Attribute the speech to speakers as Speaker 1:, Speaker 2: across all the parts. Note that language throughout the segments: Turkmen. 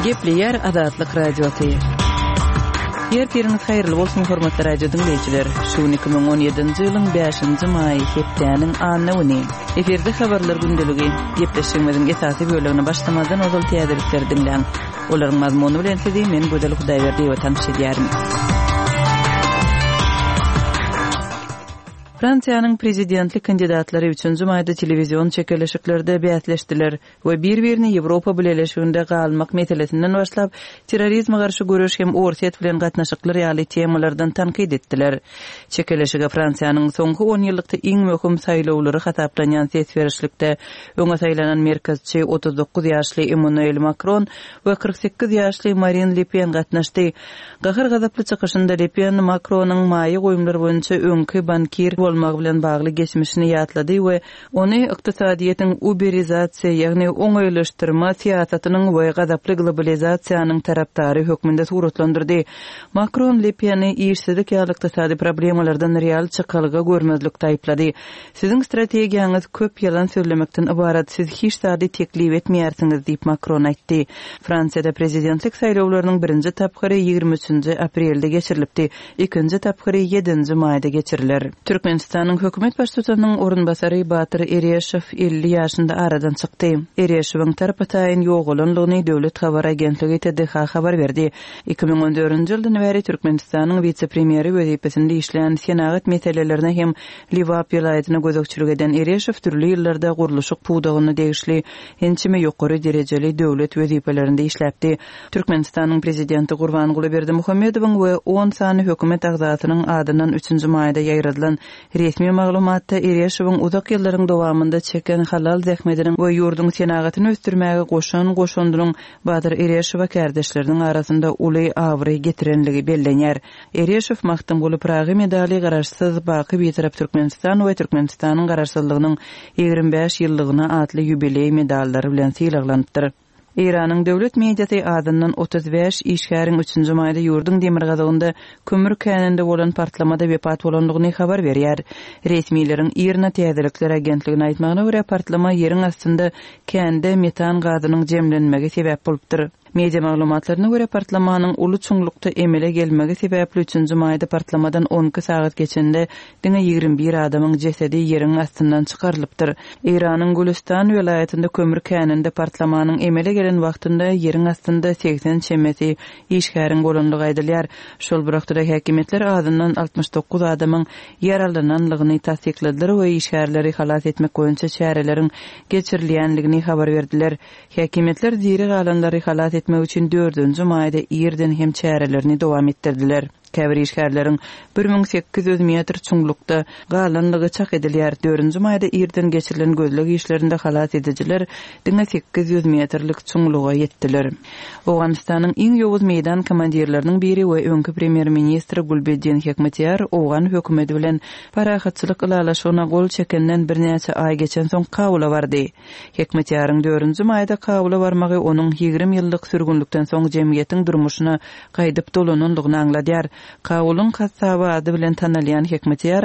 Speaker 1: Gepleyer Azatlyk Radiosu. Yerleriniz hayırlı bolsun hormatly radio dinleyijiler. Şu 2017-nji ýylyň 5-nji maý hepdeniň anyny. Eferde habarlar gündeligi gepleşigimiziň esasy bölümini başlamadan ozal täzelikler dinleň. Olaryň mazmuny bilen sizi men Gödel Hudaýberdi we tanış edýärim. Fransiýanyň prezidentlik kandidatlary 3-nji maýda telewizion çekilişiklerde bäsleşdiler we bir-birini Ýewropa bileşiginde galmak meselesinden başlap terrorizme garşy görüş hem orsiýet bilen gatnaşyklar ýaly temalardan tanqid etdiler. Çekilişige Fransiýanyň soňky 10 ýyllykda iň möhüm saýlawlary hataplanýan sesberişlikde öňe saýlanan merkezçi 39 ýaşly Emmanuel Macron we 48 ýaşly Marine Le Pen gatnaşdy. Gahyr gazaply çykyşynda Le Pen Macronyň maýy goýumlary boýunça öňkü bankir bolmak bilen bagly geçmişini ýatlady we ony ykdysadyýetin uberizasiýa ýagny oňaýlaşdyrma siýasatynyň we gazaply globalizasiýanyň tarapdary hökmünde suratlandyrdy. Macron Le Pen'i ýeşsizlik ýaly ykdysady problemalardan real çykalyga görmezlikde aýplady. Siziň strategiýaňyz köp ýalan söylemekden ibarat, siz hiç sady teklip etmeýärsiňiz diýip Macron aýtdy. Fransiýada prezidentlik saýlawlarynyň 1-nji tapgyry 23 aprelde geçirilipdi, 2-nji tapgyry 7-nji maýda geçiriler. Türkmenistanyň hökümet başçysynyň orunbasary Batyr Ereşew 50 ýaşynda aradan çykdy. Ereşewiň tarapataýyn ýoğulanlygyny Döwlet Habar Agentligi TDH habar berdi. 2014-nji ýyldan beri Türkmenistanyň vice-premieri wezipesinde işleýän senagat meselelerine hem Liwap ýylaýatyna gözükçülük eden Ereşew türli ýyllarda guruluşyk puwdagyny degişli hençime ýokary derejeli döwlet wezipelerinde işläpdi. Türkmenistanyň prezidenti Gurbanguly Berdimuhammedowyň we 10 sany hökümet agzatynyň adynan 3-nji maýda ýaýradylan resmi maglumatda Ereşewiň uzak ýyllaryň dowamında çeken halal zähmetiniň we ýurduň senagatyny östürmäge goşandyryň Batyr Ereşew kardeşleriniň arasynda uly awry getirenligi bellenýär. Ereşew mahtum bolup Praga medali garaşsyz baky bir tarap Türkmenistan we Türkmenistanyň garaşsyzlygynyň 25 ýyllygyna atly ýubiley medallary bilen syýlaglandyr. Iranyň döwlet mediasy adından 35 işgäriň 3-nji maýda ýurdun demir gazagynda kömür käninde bolan partlamada wepat bolanlygyny habar berýär. Resmiýetiň Irna täzelikler agentligine aýtmagyna görä partlama ýeriň astynda kände metan gazynyň jemlenmegi sebäp bolupdyr. Media maglumatlaryna görä partlamanyň uly çuňlukda emele gelmegi sebäpli 3-nji maýda partlamadan 12 sagat geçende diňe 21 adamyň jesedi ýeriň astyndan çykarylypdyr. Iranyň Gülistan welaýatynda kömür käninde partlamanyň emele gelen wagtynda ýeriň astynda 80 çemeti işgäriň bolanlygy aýdylýar. Şol wagtda häkimetler adından 69 adamyň ýaralananlygyny tasdikladylar we işgärleri halas etmek boýunça çäreleriň geçirilýänligini habar berdiler. Häkimetler ziri galanlary halas etmek üçin 4-nji maýda ýerden hem çärelerini dowam etdirdiler. Käbir işgärleriň 1800 metr çuňlukda galanlygy çak edilýär. 4-nji maýda ýerden geçirilen gözlegi işlerinde halat edijiler diňe 800 metrlik çuňluga ýetdiler. Owganystanyň iň ýowuz meýdan komandirleriniň biri we öňkü premier ministri Gulbedin Hekmatyar owgan hökümeti bilen parahatçylyk ilalaşygyna gol çekenden birnäçe aý geçen soň kabula bardy. Hekmatyaryň 4-nji maýda kabula barmagy onuň 20 ýyllyk sürgünlükden soň jemgyýetiň durmuşyna gaýdyp dolananlygyny aňladýar. Kabulun kasaba ady bilen tanalýan Hekmatyar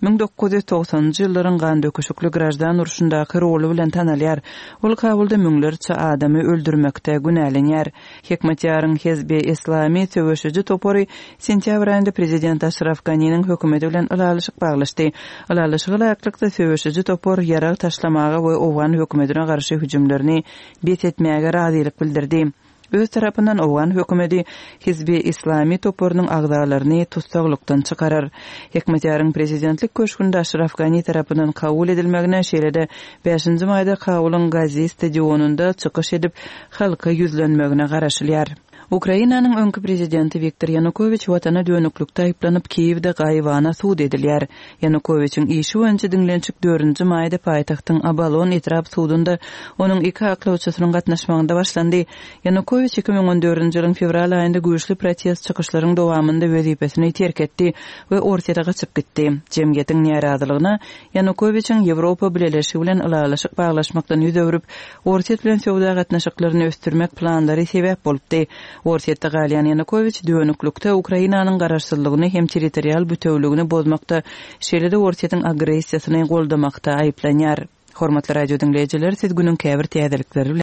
Speaker 1: 1990-njy ýyllaryň gan döküşükli grajdan uruşundaky roly bilen tanalýar. Ol Kabulda müňlerçe adamy öldürmekde günälenýär. Hekmatyaryň Hezbi Islami söwüşüji topory sentýabr aýynda prezident Ashraf Ghani'niň hökümeti bilen ilalaşyk baglaşdy. Ilalaşyk ýaklykda söwüşüji topor ýarag taşlamaga we owgan hökümetine garşy hüjümlerini betetmäge razylyk bildirdi. Öz tarapyndan owgan hökümeti Hizbi Islami toporunyň agzalaryny tutsaglykdan çykarar. Hekmatyaryň prezidentlik köşkünde Ashraf Ghani tarapyndan kabul edilmegine şeýlede 5-nji maýda Kabulun Gazi stadionunda çykyş edip halka ýüzlenmegine garaşylýar. Ukrainanyň öňkü prezidenti Viktor Yanukovych watana dönüklükde aýplanyp Kiýewde gaýwana suud edilýär. Yanukovyçyň işi boýunça dinlençik 4-nji maýda paýtagtyň Abalon etrap suudunda onuň 2 aklawçysynyň gatnaşmagynda başlandy. Yanukovych 2014-nji ýylyň fevral aýynda güýçli protest çykyşlarynyň dowamında wezipesini terk etdi we ortaga gaçyp gitdi. Jemgyýetiň närazylygyna Yanukovyçyň Ýewropa bileşigi bilen ilalaşyk baglaşmakdan ýüz öwrüp, ortaýet bilen sowda gatnaşyklaryny östürmek planlary sebäp bolupdy. Orsiýetde galýan Yanukovych dönüklükde Ukrainanyň garaşsyzlygyny hem territorial bütewligini bozmakda, şeýlede orsiýetiň agressiýasyny goldamakda aýplanýar. Hormatly radio dinleýijiler, siz günüň käbir täzelikleri